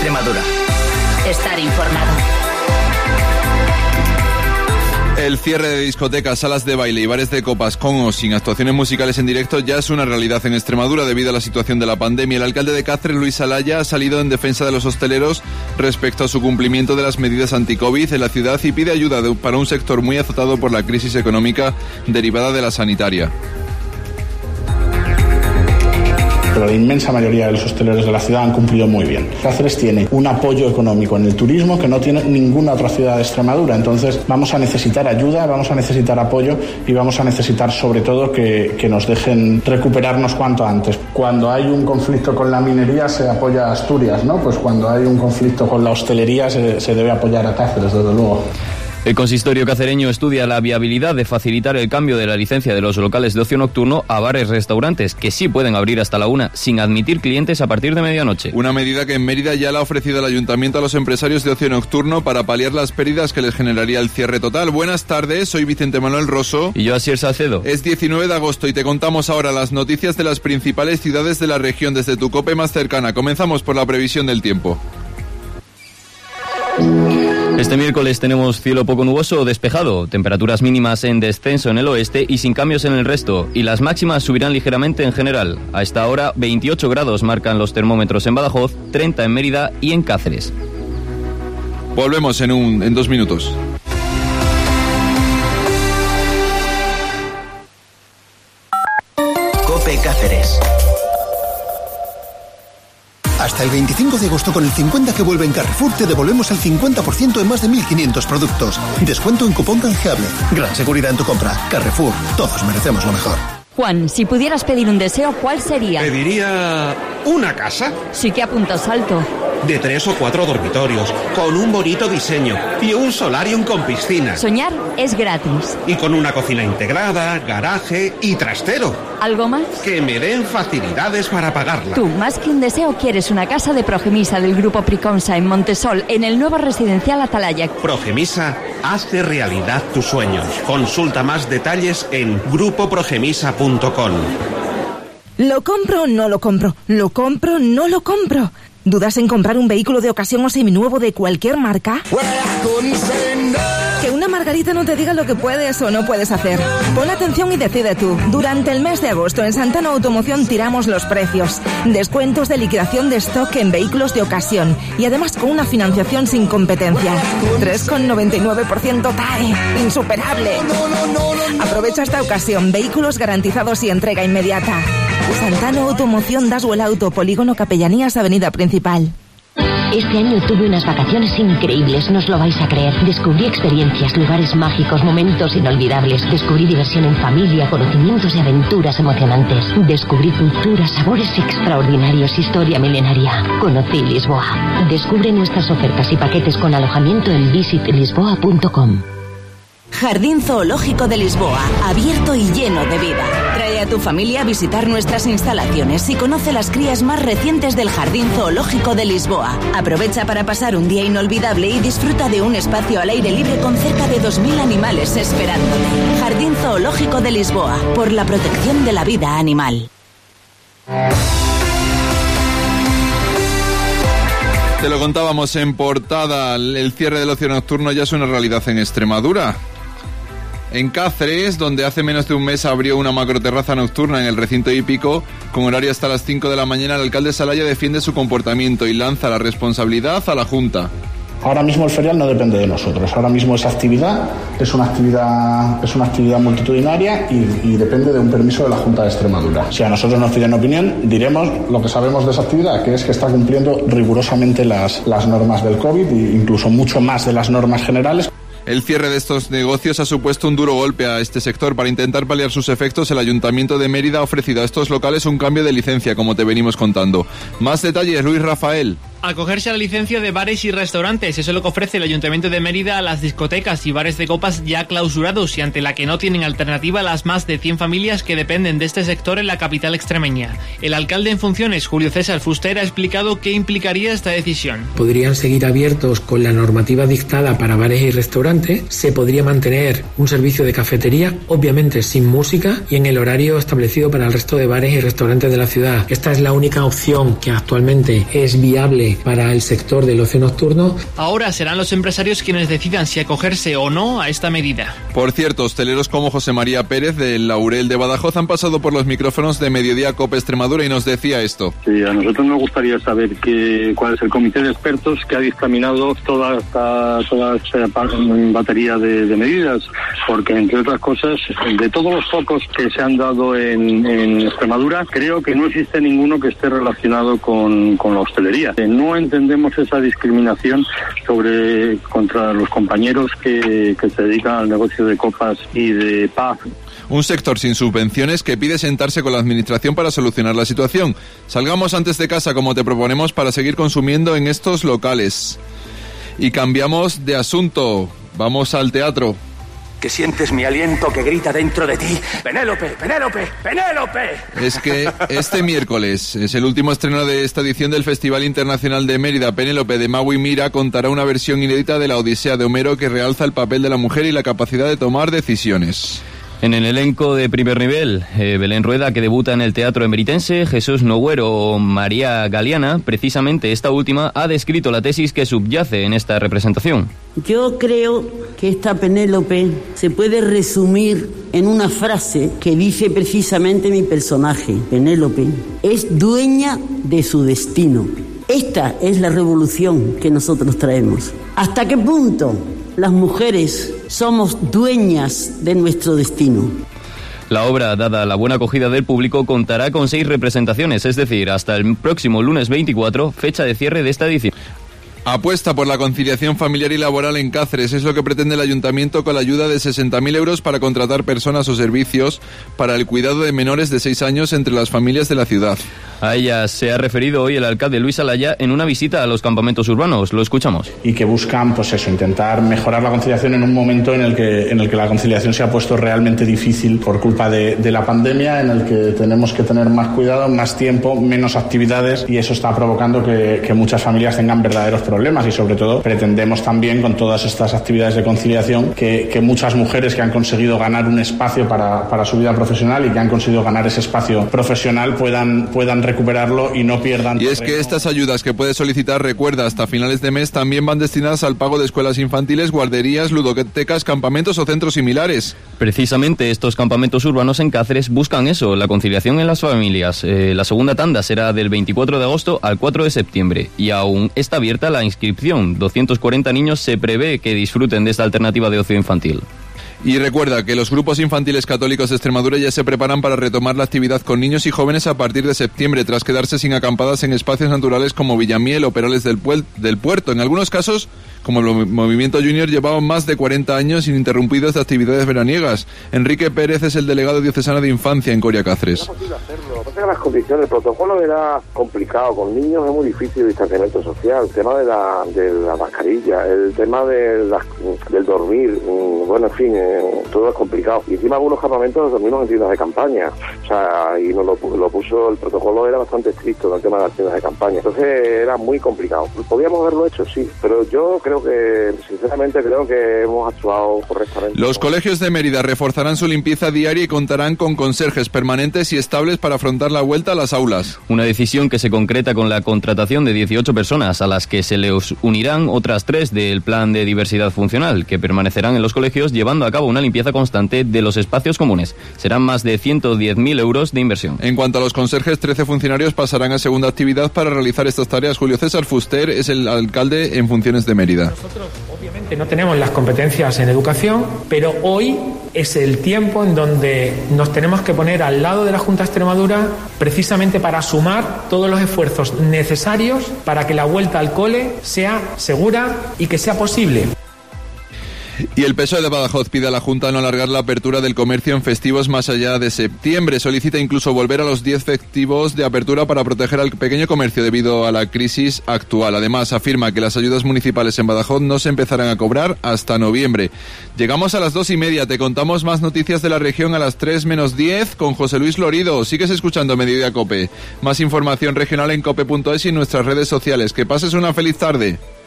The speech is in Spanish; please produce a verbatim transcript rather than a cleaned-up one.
Extremadura. Estar informado. El cierre de discotecas, salas de baile y bares de copas con o sin actuaciones musicales en directo ya es una realidad en Extremadura debido a la situación de la pandemia. El alcalde de Cáceres, Luis Alaya, ha salido en defensa de los hosteleros respecto a su cumplimiento de las medidas anti-COVID en la ciudad y pide ayuda de, para un sector muy azotado por la crisis económica derivada de la sanitaria. Pero la inmensa mayoría de los hosteleros de la ciudad han cumplido muy bien. Cáceres tiene un apoyo económico en el turismo que no tiene ninguna otra ciudad de Extremadura, entonces vamos a necesitar ayuda, vamos a necesitar apoyo y vamos a necesitar sobre todo que, que nos dejen recuperarnos cuanto antes. Cuando hay un conflicto con la minería se apoya a Asturias, ¿no? Pues cuando hay un conflicto con la hostelería se, se debe apoyar a Cáceres, desde luego. El consistorio cacereño estudia la viabilidad de facilitar el cambio de la licencia de los locales de ocio nocturno a bares-restaurantes, que sí pueden abrir hasta la una, sin admitir clientes a partir de medianoche. Una medida que en Mérida ya la ha ofrecido el ayuntamiento a los empresarios de ocio nocturno para paliar las pérdidas que les generaría el cierre total. Buenas tardes, soy Vicente Manuel Rosso. Y yo, Asier Salcedo. Es diecinueve de agosto y te contamos ahora las noticias de las principales ciudades de la región desde tu COPE más cercana. Comenzamos por la previsión del tiempo. Este miércoles tenemos cielo poco nuboso o despejado, temperaturas mínimas en descenso en el oeste y sin cambios en el resto, y las máximas subirán ligeramente en general. A esta hora, veintiocho grados marcan los termómetros en Badajoz, treinta en Mérida y en Cáceres. Volvemos en, un, en dos minutos. COPE Cáceres. Hasta el veinticinco de agosto con el cincuenta que vuelve en Carrefour te devolvemos el cincuenta por ciento en más de mil quinientos productos. Descuento en cupón canjeable. Gran seguridad en tu compra. Carrefour. Todos merecemos lo mejor. Juan, si pudieras pedir un deseo, ¿cuál sería? Pediría una casa. Sí que apuntas alto. De tres o cuatro dormitorios, con un bonito diseño y un solarium con piscina. Soñar es gratis. Y con una cocina integrada, garaje y trastero. ¿Algo más? Que me den facilidades para pagarla. Tú, más que un deseo, quieres una casa de Progemisa del Grupo Priconsa en Montesol, en el nuevo residencial Atalaya. Progemisa hace realidad tus sueños. Consulta más detalles en grupo progemisa punto com. ¿Lo compro o no lo compro? ¿Lo compro o no lo compro? ¿Dudas en comprar un vehículo de ocasión o seminuevo de cualquier marca? Que una margarita no te diga lo que puedes o no puedes hacer. Pon atención y decide tú. Durante el mes de agosto en Santana Automoción tiramos los precios. Descuentos de liquidación de stock en vehículos de ocasión. Y además con una financiación sin competencia. tres coma noventa y nueve por ciento T A E. Insuperable. Aprovecha esta ocasión. Vehículos garantizados y entrega inmediata. Santana Automoción, Daswell Auto, Polígono Capellanías, Avenida Principal. Este año tuve unas vacaciones increíbles, no os lo vais a creer. Descubrí experiencias, lugares mágicos, momentos inolvidables. Descubrí diversión en familia, conocimientos y aventuras emocionantes. Descubrí cultura, sabores extraordinarios, historia milenaria. Conocí Lisboa. Descubre nuestras ofertas y paquetes con alojamiento en visit lisboa punto com. Jardín Zoológico de Lisboa, abierto y lleno de vida. Trae a tu familia a visitar nuestras instalaciones y conoce las crías más recientes del Jardín Zoológico de Lisboa. Aprovecha para pasar un día inolvidable y disfruta de un espacio al aire libre con cerca de dos mil animales esperándote. Jardín Zoológico de Lisboa, por la protección de la vida animal. Te lo contábamos en portada, el cierre del ocio nocturno ya es una realidad en Extremadura. En Cáceres, donde hace menos de un mes abrió una macroterraza nocturna en el recinto hípico, con horario hasta las cinco de la mañana, el alcalde Salaya defiende su comportamiento y lanza la responsabilidad a la Junta. Ahora mismo el ferial no depende de nosotros, ahora mismo esa actividad es una actividad, es una actividad multitudinaria y, y depende de un permiso de la Junta de Extremadura. Si a nosotros nos piden opinión, diremos lo que sabemos de esa actividad, que es que está cumpliendo rigurosamente las, las normas del COVID e incluso mucho más de las normas generales. El cierre de estos negocios ha supuesto un duro golpe a este sector. Para intentar paliar sus efectos, el Ayuntamiento de Mérida ha ofrecido a estos locales un cambio de licencia, como te venimos contando. Más detalles, Luis Rafael. Acogerse a la licencia de bares y restaurantes, eso es lo que ofrece el Ayuntamiento de Mérida a las discotecas y bares de copas ya clausurados y ante la que no tienen alternativa las más de cien familias que dependen de este sector en la capital extremeña. El alcalde en funciones, Julio César Fuster, ha explicado qué implicaría esta decisión. Podrían seguir abiertos con la normativa dictada para bares y restaurantes, se podría mantener un servicio de cafetería, obviamente sin música y en el horario establecido para el resto de bares y restaurantes de la ciudad. Esta es la única opción que actualmente es viable importante para el sector del ocio nocturno. Ahora serán los empresarios quienes decidan si acogerse o no a esta medida. Por cierto, hosteleros como José María Pérez del Laurel de Badajoz han pasado por los micrófonos de Mediodía Cope Extremadura y nos decía esto. Sí, a nosotros nos gustaría saber que, cuál es el comité de expertos que ha dictaminado toda esta, toda esta batería de, de medidas, porque entre otras cosas, de todos los focos que se han dado en, en Extremadura, creo que no existe ninguno que esté relacionado con, con la hostelería. No entendemos esa discriminación sobre contra los compañeros que, que se dedican al negocio de copas y de pub. Un sector sin subvenciones que pide sentarse con la administración para solucionar la situación. Salgamos antes de casa como te proponemos para seguir consumiendo en estos locales. Y cambiamos de asunto. Vamos al teatro. Que sientes mi aliento que grita dentro de ti. ¡Penélope! ¡Penélope! ¡Penélope! Es que este miércoles es el último estreno de esta edición del Festival Internacional de Mérida. Penélope de Maui Mira contará una versión inédita de la Odisea de Homero que realza el papel de la mujer y la capacidad de tomar decisiones. En el elenco de primer nivel, eh, Belén Rueda, que debuta en el Teatro Emeritense, Jesús Noguero o María Galeana, precisamente esta última ha descrito la tesis que subyace en esta representación. Yo creo que esta Penélope se puede resumir en una frase que dice precisamente mi personaje. Penélope es dueña de su destino. Esta es la revolución que nosotros traemos. ¿Hasta qué punto las mujeres somos dueñas de nuestro destino? La obra, dada la buena acogida del público, contará con seis representaciones, es decir, hasta el próximo lunes veinticuatro, fecha de cierre de esta edición. Apuesta por la conciliación familiar y laboral en Cáceres. Es lo que pretende el ayuntamiento con la ayuda de sesenta mil euros para contratar personas o servicios para el cuidado de menores de seis años entre las familias de la ciudad. A ella se ha referido hoy el alcalde Luis Alaya en una visita a los campamentos urbanos. Lo escuchamos. Y que buscan, pues eso, intentar mejorar la conciliación en un momento en el que, en el que la conciliación se ha puesto realmente difícil por culpa de, de la pandemia, en el que tenemos que tener más cuidado, más tiempo, menos actividades, y eso está provocando que, que muchas familias tengan verdaderos problemas. problemas y sobre todo pretendemos también con todas estas actividades de conciliación que, que muchas mujeres que han conseguido ganar un espacio para, para su vida profesional y que han conseguido ganar ese espacio profesional puedan, puedan recuperarlo y no pierdan. Y es que estas ayudas que puedes solicitar, recuerda, hasta finales de mes también van destinadas al pago de escuelas infantiles, guarderías, ludotecas, campamentos o centros similares. Precisamente estos campamentos urbanos en Cáceres buscan eso, la conciliación en las familias. Eh, la segunda tanda será del veinticuatro de agosto al cuatro de septiembre y aún está abierta la inscripción. doscientos cuarenta niños se prevé que disfruten de esta alternativa de ocio infantil. Y recuerda que los grupos infantiles católicos de Extremadura ya se preparan para retomar la actividad con niños y jóvenes a partir de septiembre, tras quedarse sin acampadas en espacios naturales como Villamiel o Perales del, Puel- del Puerto. En algunos casos, como el Movimiento Junior, llevaban más de cuarenta años ininterrumpidos de actividades veraniegas. Enrique Pérez es el delegado diocesano de Infancia en Coria Cáceres. Es posible hacerlo. Pasa que las condiciones, el protocolo era complicado. Con niños es muy difícil el distanciamiento social. El tema de la, de la mascarilla, el tema de la, del dormir, bueno, en fin, eh, todo es complicado. Y encima algunos campamentos dormimos en tiendas de campaña. O sea, y nos lo, lo puso, el protocolo era bastante estricto en el tema de las tiendas de campaña. Entonces era muy complicado. Podíamos haberlo hecho, sí, pero yo creo que, sinceramente, creo que hemos actuado correctamente. Los colegios de Mérida reforzarán su limpieza diaria y contarán con conserjes permanentes y estables para afrontar la vuelta a las aulas. Una decisión que se concreta con la contratación de dieciocho personas, a las que se les unirán otras tres del plan de diversidad funcional, que permanecerán en los colegios llevando a cabo una limpieza constante de los espacios comunes. Serán más de ciento diez mil euros de inversión. En cuanto a los conserjes, trece funcionarios pasarán a segunda actividad para realizar estas tareas. Julio César Fuster es el alcalde en funciones de Mérida. Nosotros, obviamente, no tenemos las competencias en educación, pero hoy es el tiempo en donde nos tenemos que poner al lado de la Junta de Extremadura precisamente para sumar todos los esfuerzos necesarios para que la vuelta al cole sea segura y que sea posible. Y el P S O E de Badajoz pide a la Junta no alargar la apertura del comercio en festivos más allá de septiembre. Solicita incluso volver a los diez festivos de apertura para proteger al pequeño comercio debido a la crisis actual. Además, afirma que las ayudas municipales en Badajoz no se empezarán a cobrar hasta noviembre. Llegamos a las dos y media. Te contamos más noticias de la región a las tres menos diez con José Luis Lorido. Sigues escuchando Mediodía Cope. Más información regional en cope punto es y en nuestras redes sociales. Que pases una feliz tarde.